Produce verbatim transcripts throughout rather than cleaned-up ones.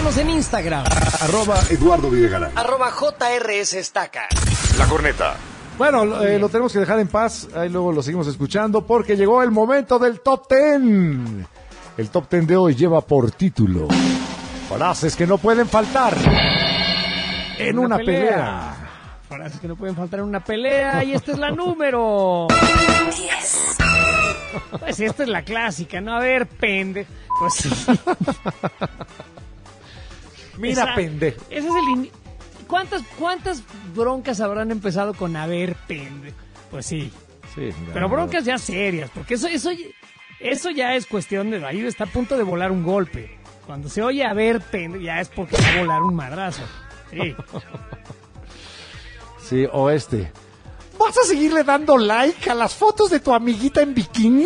Síguenos en Instagram. Arroba Eduardo Videgaray. Arroba J R S Estaca. La Corneta. Bueno, eh, lo tenemos que dejar en paz. Ahí luego lo seguimos escuchando porque llegó el momento del Top Ten. El Top Ten de hoy lleva por título frases que no pueden faltar en una, una pelea. pelea. Frases que no pueden faltar en una pelea. Y esta es la número diez. Pues esta es la clásica, ¿no? A ver, pende. Pues sí. Mira, Esa, pende. Ese es el in... ¿Cuántas, ¿Cuántas broncas habrán empezado con a ver, pende? Pues sí. Sí, pero broncas ya serias, porque eso, eso, eso ya es cuestión de... Ahí está a punto de volar un golpe. Cuando se oye a ver, pende, ya es porque va a volar un madrazo. Sí. Sí, o este. ¿Vas a seguirle dando like a las fotos de tu amiguita en bikini?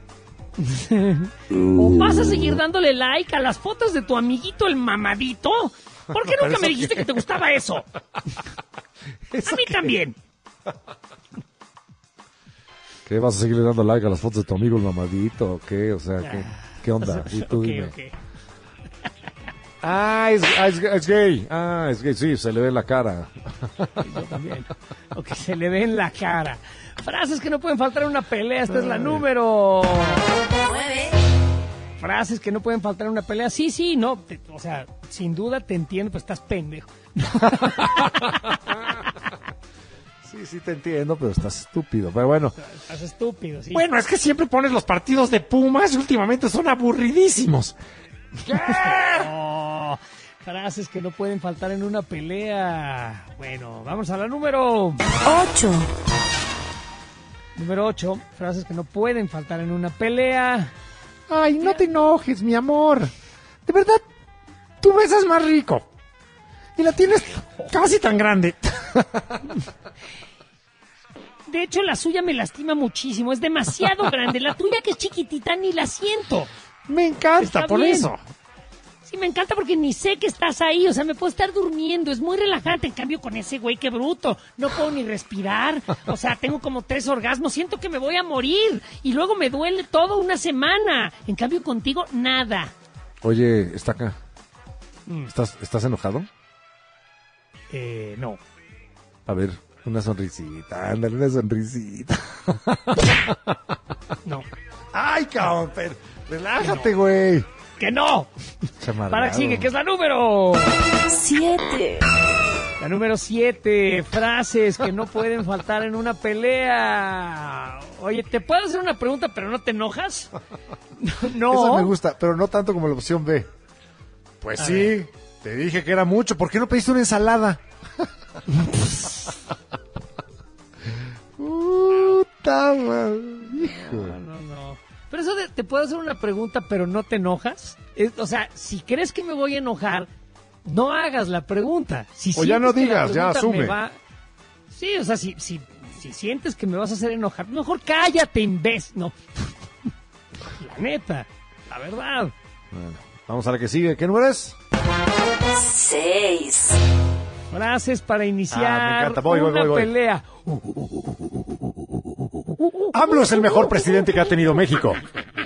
¿O vas a seguir dándole like a las fotos de tu amiguito el mamadito? ¿Por qué nunca me dijiste que... que te gustaba eso? A mí también. ¿Qué? ¿Vas a seguirle dando like a las fotos de tu amigo el mamadito? ¿O qué? O sea, ¿qué, qué onda? ¿Y tú okay, dime? Okay. Ah, es, es, es gay. Ah, es gay, sí, se le ve en la cara. Yo también. O que se le ve en la cara. Frases que no pueden faltar en una pelea. Esta es la número nueve. Frases que no pueden faltar en una pelea. Sí, sí, no. Te, o sea, sin duda te entiendo, pues estás pendejo. Sí, sí te entiendo, pero estás estúpido. Pero bueno. Estás estúpido, sí. Bueno, es que siempre pones los partidos de Pumas y últimamente son aburridísimos. ¿Qué? Oh, frases que no pueden faltar en una pelea. Bueno, vamos a la número ocho. Número ocho. Frases que no pueden faltar en una pelea. Ay, no te enojes, mi amor. De verdad, tú besas más rico. Y la tienes casi tan grande. De hecho, la suya me lastima muchísimo. Es demasiado grande. La tuya, que es chiquitita, ni la siento. Me encanta, Está por bien. Eso. Sí, me encanta porque ni sé que estás ahí. O sea, me puedo estar durmiendo. Es muy relajante. En cambio, con ese güey, qué bruto. No puedo ni respirar. O sea, tengo como tres orgasmos. Siento que me voy a morir. Y luego me duele todo una semana. En cambio, contigo, nada. Oye, está acá. Mm. ¿Estás, ¿Estás enojado? Eh, no. A ver, una sonrisita. Ándale, una sonrisita. No. Ay, cabrón, pero relájate, güey. No. ¡Que no! Para que sigue, que es la número siete. La número siete. Frases que no pueden faltar en una pelea. Oye, ¿te puedo hacer una pregunta, pero no te enojas? No. Eso me gusta, pero no tanto como la opción B. Pues A sí, ver. Te dije que era mucho. ¿Por qué no pediste una ensalada? Puta madre. No, no, no. Pero eso de, te puedo hacer una pregunta, pero no te enojas. Es, o sea, si crees que me voy a enojar, no hagas la pregunta. Si o ya no digas, ya asume. Va... Sí, o sea, si, si, si sientes que me vas a hacer enojar, mejor cállate, imbécil. No. La neta, la verdad. Bueno, vamos a la que sigue. ¿Qué número es? Seis. Frases para iniciar ah, me encanta. Voy, voy, una voy, voy. pelea. AMLO es el mejor presidente que ha tenido México.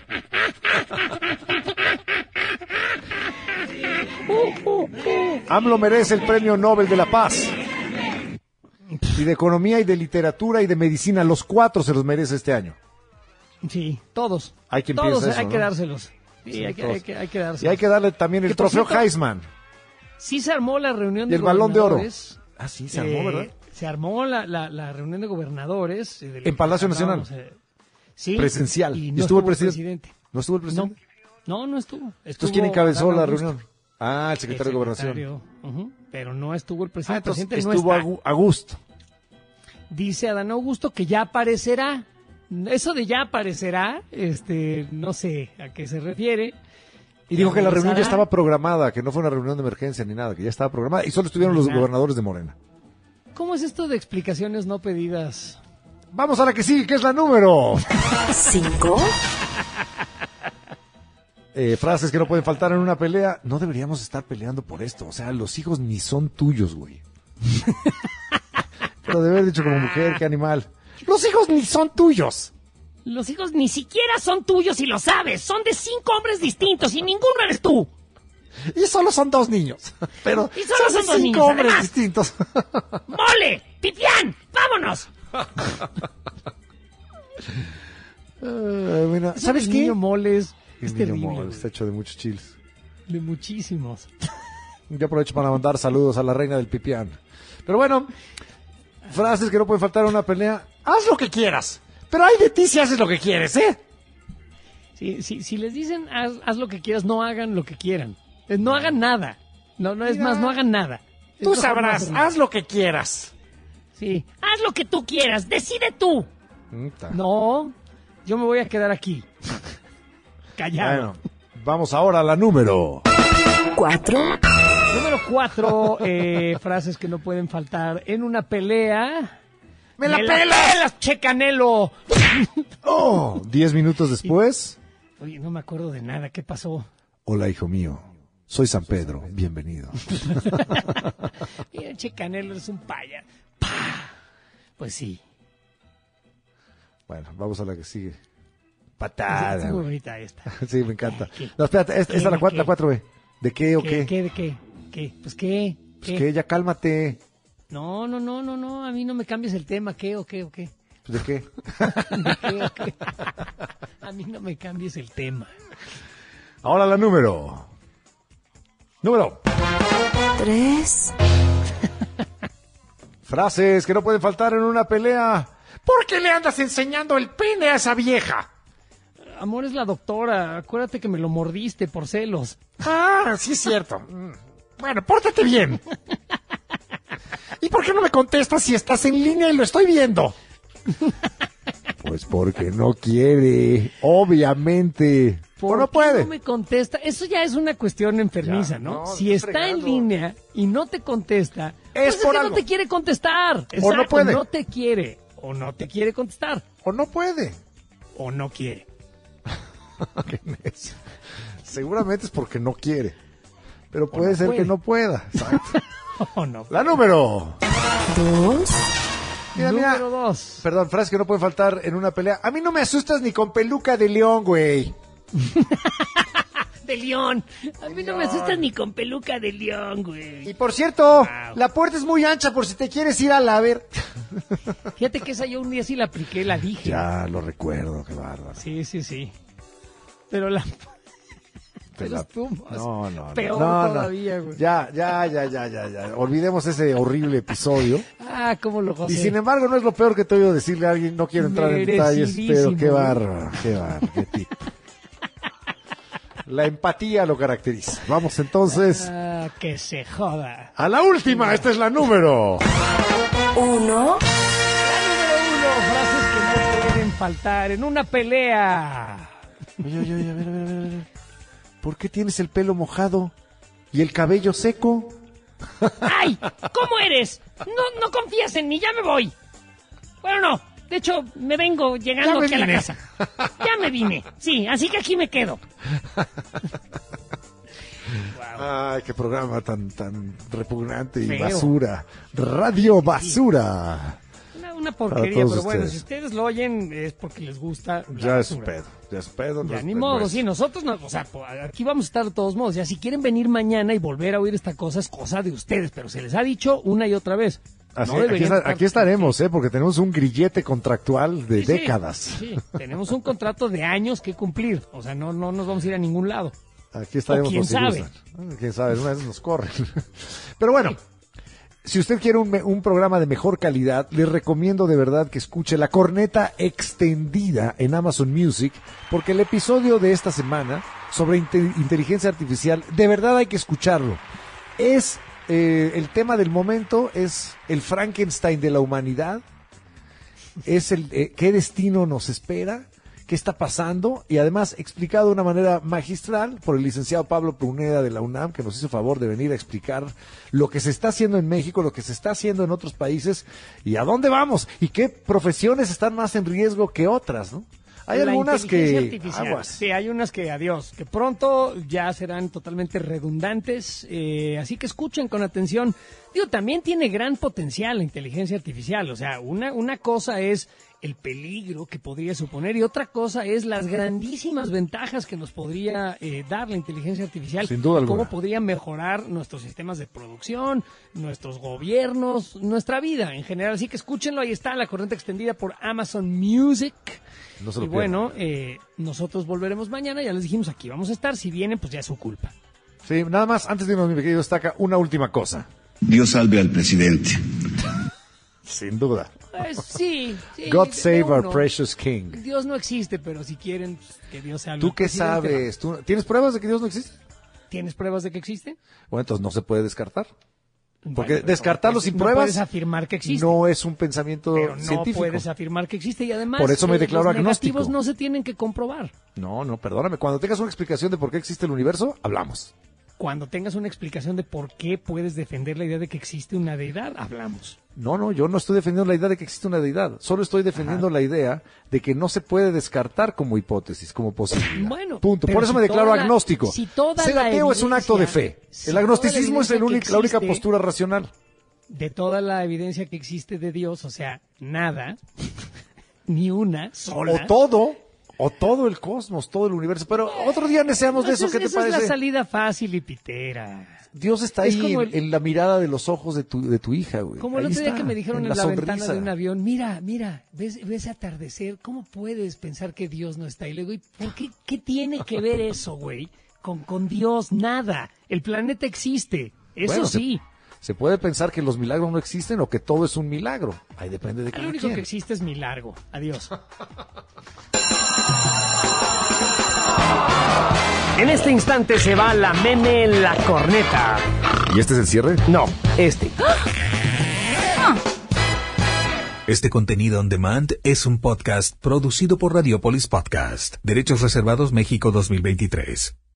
AMLO merece el premio Nobel de la Paz. Y de Economía y de Literatura y de Medicina, los cuatro se los merece este año. Sí, todos. Hay quien todos piensa eso, hay ¿no? que dárselos. Sí, sí hay, que, hay, que, hay que dárselos. Y hay que darle también el que, trofeo trofeo Heisman. Sí se armó la reunión y de el Balón de Oro. Ah, sí, se armó, eh, ¿verdad? Se armó la, la, la reunión de gobernadores. Eh, de en Palacio Nacional. Eh, sí. Presencial. Y no estuvo, estuvo el presidente? presidente. ¿No estuvo el presidente? No, no, no estuvo. estuvo Entonces, ¿quién encabezó la Augusto. reunión? Ah, el secretario, el de secretario, Gobernación. Uh-huh, pero no estuvo el presidente. Ah, entonces el presidente estuvo no está. a gusto. Dice Adán Augusto que ya aparecerá. Eso de ya aparecerá, este, no sé a qué se refiere. Y dijo que la reunión ya estaba programada, que no fue una reunión de emergencia ni nada, que ya estaba programada. Y solo estuvieron los gobernadores de Morena. ¿Cómo es esto de explicaciones no pedidas? Vamos a la que sigue, que es la número cinco. Eh, frases que no pueden faltar en una pelea. No deberíamos estar peleando por esto. O sea, los hijos ni son tuyos, güey. Pero de haber dicho como mujer, qué animal. Los hijos ni son tuyos. Los hijos ni siquiera son tuyos y lo sabes. Son de cinco hombres distintos y ninguno eres tú. Y solo son dos niños. Pero Y solo son dos cinco niños, hombres además. distintos. ¡Mole! ¡Pipián! ¡Vámonos! Eh, bueno, Eso ¿sabes del qué? niño mole es, El es niño terrible. mole güey. está hecho de muchos chiles. De muchísimos. Yo aprovecho para mandar saludos a la reina del pipián. Pero bueno, frases que no pueden faltar en una pelea. Haz lo que quieras. Pero hay de ti si haces lo que quieres, ¿eh? Sí, sí, si les dicen haz, haz lo que quieras, no hagan lo que quieran. Eh, No hagan nada. No, no es Mira, más, no hagan nada. Es Tú mejor no sabrás, hacer nada. haz lo que quieras. Sí, haz lo que tú quieras, decide tú. No, yo me voy a quedar aquí. Callado. Bueno, vamos ahora a la número. Cuatro. Número cuatro, eh, frases que no pueden faltar en una pelea. ¡Me la pelas! Che Canelo! Oh, diez minutos después. Oye, no me acuerdo de nada, ¿qué pasó? Hola, hijo mío. Soy San Pedro. Bienvenido. Mira, Che Canelo es un paya. ¡Pah! Pues sí. Bueno, vamos a la que sigue. Está Patada. muy güey. bonita esta. Sí, me encanta. ¿Qué? No, espérate, esta, ¿Qué? esta es la ¿De cuatro, qué? la cuatro B. ¿De qué o ¿Qué, qué? ¿Qué? ¿De qué? ¿Qué? Pues qué. Pues ¿Qué? que ya cálmate. No, no, no, no, no. A mí no me cambies el tema. ¿Qué o qué o qué? Pues, ¿de qué? ¿De qué o qué? A mí no me cambies el tema. Ahora la número. Número. Tres. Frases que no pueden faltar en una pelea. ¿Por qué le andas enseñando el pene a esa vieja? Amor, es la doctora. Acuérdate que me lo mordiste por celos. Ah, sí es cierto. Mm. Bueno, pórtate bien. ¿Y por qué no me contestas si estás en línea y lo estoy viendo? Pues porque no quiere, obviamente. ¿Por o no qué puede. no me contesta? Eso ya es una cuestión enfermiza, Ya, ¿no? no, Si estás está en fregando. línea y no te contesta, Es pues por que algo. no te quiere contestar. O no Exacto, puede. no te quiere. O no te quiere contestar. O no puede. O no quiere. Qué necio. Seguramente es porque no quiere. Pero puede no ser puede. que no pueda. Exacto. O no. La número. Dos. Mira, mira. Número dos. Perdón, frases que no pueden faltar en una pelea. A mí no me asustas ni con peluca de león, güey. De león. A mí no me asustas ni con peluca de león, güey. Y por cierto, Wow. la puerta es muy ancha por si te quieres ir a la ver. Fíjate que esa yo un día sí la apliqué, la dije. Ya lo recuerdo, qué bárbaro. Sí, sí, sí. Pero la... Pero la- estuvo más No, no, no. peor no, no. todavía, güey. Ya, ya, ya, ya, ya, ya. Olvidemos ese horrible episodio. Ah, cómo lo gocé. Y sin embargo, no es lo peor que te he oído decirle a alguien. No quiero entrar en detalles, pero qué Merecidísimo. bárbaro, qué bárbaro, qué tipo. La empatía lo caracteriza. Vamos entonces Ah, que se joda. a la última. Esta es la número. Uno. La número uno, frases que no pueden faltar en una pelea. Oye, oye, oye, a ver, a ver, a ver, a ver. ¿Por qué tienes el pelo mojado y el cabello seco? ¡Ay! ¿Cómo eres? No, no confías en mí, ya me voy. Bueno, no. De hecho, me vengo llegando Ya me aquí a la vine. casa. Ya me vine. Sí, así que aquí me quedo. Ay, qué programa tan, tan repugnante y Feo. basura. Radio Basura. Una, una Para porquería, todos pero bueno, ustedes. si ustedes lo oyen es porque les gusta. la Ya es basura. pedo, ya es pedo. no Ya es ni pedo, modo, no es- sí, nosotros no, o sea, po- aquí vamos a estar de todos modos. Ya si quieren venir mañana y volver a oír esta cosa es cosa de ustedes, pero se les ha dicho una y otra vez. Así- No aquí, deberían está- estar- aquí estaremos, ¿eh? Porque tenemos un grillete contractual de Sí, sí, décadas. Sí, tenemos un contrato de años que cumplir, o sea, no, no nos vamos a ir a ningún lado. Aquí estaremos O quién por si sabe. gustan. Ah, quién sabe, una vez nos corren. Pero bueno, si usted quiere un, me- un programa de mejor calidad, les recomiendo de verdad que escuche La Corneta Extendida en Amazon Music, porque el episodio de esta semana sobre inte- inteligencia artificial, de verdad hay que escucharlo. Es eh, el tema del momento, es el Frankenstein de la humanidad, es el eh, qué destino nos espera, qué está pasando, y además explicado de una manera magistral por el licenciado Pablo Pruneda de la UNAM, que nos hizo favor de venir a explicar lo que se está haciendo en México, lo que se está haciendo en otros países y a dónde vamos y qué profesiones están más en riesgo que otras, ¿no? Hay La algunas inteligencia que artificial. aguas. Sí, hay unas que adiós, que pronto ya serán totalmente redundantes, eh, así que escuchen con atención. Digo, también tiene gran potencial la inteligencia artificial. O sea, una, una cosa es el peligro que podría suponer y otra cosa es las grandísimas ventajas que nos podría eh, dar la inteligencia artificial. Sin duda alguna. Cómo podría mejorar nuestros sistemas de producción, nuestros gobiernos, nuestra vida en general. Así que escúchenlo, ahí está, La Corneta Extendida por Amazon Music. No se lo Y bueno, eh, nosotros volveremos mañana, ya les dijimos, aquí vamos a estar. Si vienen, pues ya es su culpa. Sí, nada más, antes de irnos, mi querido Estaca, una última cosa. Dios salve al presidente. Sin duda. Pues sí. sí God save no, our no. precious king. Dios no existe, pero si quieren pues, que Dios sea el ¿Tú qué presidente. sabes? ¿Tú, ¿Tienes pruebas de que Dios no existe? ¿Tienes pruebas de que existe? Bueno, entonces no se puede descartar. Porque Bueno, descartarlo no, sin no pruebas puedes afirmar que existe. no es un pensamiento pero no científico. puedes afirmar que existe y además Por eso me eh, declaro los agnóstico. negativos no se tienen que comprobar. No, no, perdóname. Cuando tengas una explicación de por qué existe el universo, hablamos. Cuando tengas una explicación de por qué puedes defender la idea de que existe una deidad, hablamos. No, no, yo no estoy defendiendo la idea de que existe una deidad. Solo estoy defendiendo Ajá. la idea de que no se puede descartar como hipótesis, como posibilidad. Bueno, punto. pero Por eso si me declaro toda la- agnóstico. si toda Ser la ateo es un acto de evidencia- fe. si El toda la agnosticismo es el evidencia único- que la única existe- postura racional. De toda la evidencia que existe de Dios, o sea, nada, ni una sola. O todo, o todo el cosmos, todo el universo. Pero otro día deseamos de eso, Entonces, ¿qué te esa es parece? la salida fácil y pitera. Dios está Es ahí como en, el- en la mirada de los ojos de tu, de tu hija, güey. Como el Ahí otro día está, que me dijeron en, la, sonrisa. ventana de un avión, mira, mira, ves, ves atardecer, ¿cómo puedes pensar que Dios no está ahí? Le digo, ¿y por qué, qué tiene que ver eso, güey? Con, con Dios, nada. El planeta existe, eso Bueno, se- sí. Se puede pensar que los milagros no existen o que todo es un milagro. Ahí depende de cada Lo único quien. que existe es mi largo. Adiós. En este instante se va la meme La Corneta. ¿Y este es el cierre? No, este. Este contenido on demand es un podcast producido por Radiopolis Podcast. Derechos reservados México dos mil veintitrés.